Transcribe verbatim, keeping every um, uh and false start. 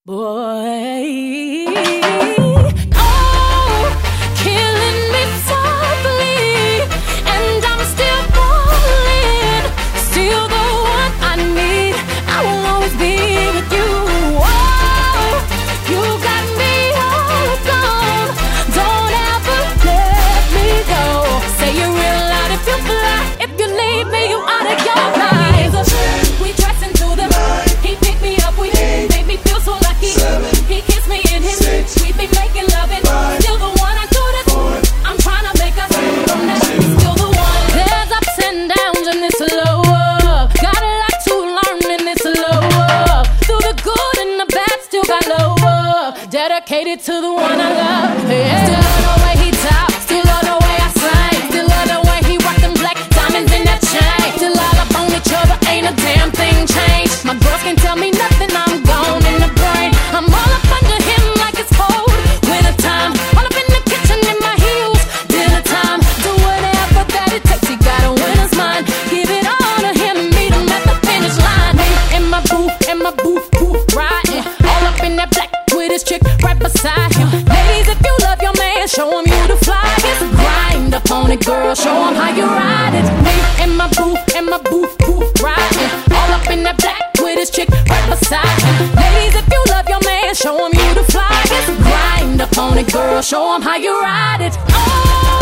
Boy, oh, killing me softly, and I'm still falling, still the one I need. I will always be with you. Oh, you got me all gone. Don't ever let me go. Say it real loud if you fly. If you leave me, you out of your mind. We dress into the night. He picked me up. We made me feel so lucky. Seven, he kissed me in his six, we be making love and five, still the one I do this four, I'm trying to make us from that, still the one. There's ups and downs in this love. Got a lot to learn in this love. Through the good and the bad, still got love. Dedicated to the one I love. Yeah. Still love the way he talks, still love the way I sing, still love the way he rock them black diamonds in that chain. Still all up on each other, ain't a damn thing changed. My girls can't tell me nothing, I'm gone in the brain. I'm all up under him like it's cold winter time. All up in the kitchen in my heels, dinner time. Do whatever that it takes, he got a winner's mind. Give it all to him and meet him at the finish line. Me and my boo, and my boo, boo, riding all up in that black with his chick right beside him. Ladies, if you love your man, show him you the flyest. Grind up on it, girl, show him how you ride it. Me and my boo, and my boo, boo, riding all up in that black with his chick right beside him. Ladies, if you love your man, show him you the flyest. Grind up on it, girl, show him how you ride it. Oh.